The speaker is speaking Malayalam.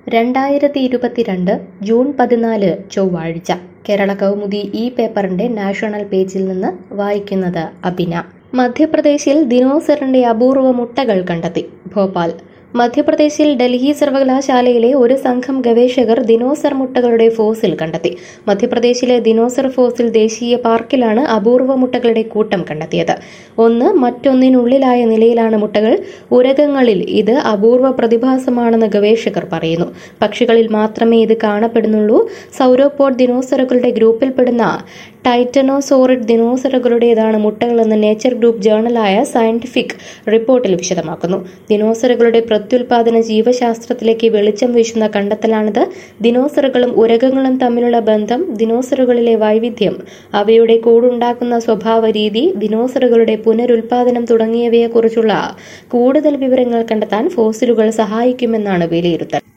2022 ജൂൺ 14 ചൊവ്വാഴ്ച കേരള കൗമുദി ഈ പേപ്പറിന്റെ നാഷണൽ പേജിൽ നിന്ന് വായിക്കുന്നത് അബിന. മധ്യപ്രദേശിൽ ദിനോസറിന്റെ അപൂർവ മുട്ടകൾ കണ്ടെത്തി. ഭോപ്പാൽ. മധ്യപ്രദേശിൽ ഡൽഹി സർവകലാശാലയിലെ ഒരു സംഘം ഗവേഷകർ ദിനോസർ മുട്ടകളുടെ ഫോസിൽ കണ്ടെത്തി. മധ്യപ്രദേശിലെ ദിനോസർ ഫോസിൽ ദേശീയ പാർക്കിലാണ് അപൂർവ മുട്ടകളുടെ കൂട്ടം കണ്ടെത്തിയത്. ഒന്ന് മറ്റൊന്നിനുള്ളിലായ നിലയിലാണ് മുട്ടകൾ. ഉരഗങ്ങളിൽ ഇത് അപൂർവ പ്രതിഭാസമാണെന്ന് ഗവേഷകർ പറയുന്നു. പക്ഷികളിൽ മാത്രമേ ഇത് കാണപ്പെടുന്നുള്ളൂ. സൗരോപോഡ് ദിനോസറുകളുടെ ഗ്രൂപ്പിൽപ്പെടുന്ന ടൈറ്റനോസോറിഡ് ദിനോസറുകളുടേതാണ് മുട്ടകളെന്ന് നേച്ചർ ഗ്രൂപ്പ് ജേർണലായ സയന്റിഫിക് റിപ്പോർട്ടിൽ വിശദമാക്കുന്നു. ദിനോസറുകളുടെ പ്രത്യുൽപാദന ജീവശാസ്ത്രത്തിലേക്ക് വെളിച്ചം വീശുന്ന കണ്ടെത്തലാണിത്. ദിനോസറുകളും ഉരഗങ്ങളും തമ്മിലുള്ള ബന്ധം, ദിനോസറുകളിലെ വൈവിധ്യം, അവയുടെ കൂടുണ്ടാക്കുന്ന സ്വഭാവ രീതി, ദിനോസറുകളുടെ പുനരുൽപാദനം തുടങ്ങിയവയെക്കുറിച്ചുള്ള കൂടുതൽ വിവരങ്ങൾ കണ്ടെത്താൻ ഫോസിലുകൾ സഹായിക്കുമെന്നാണ് വിലയിരുത്തൽ.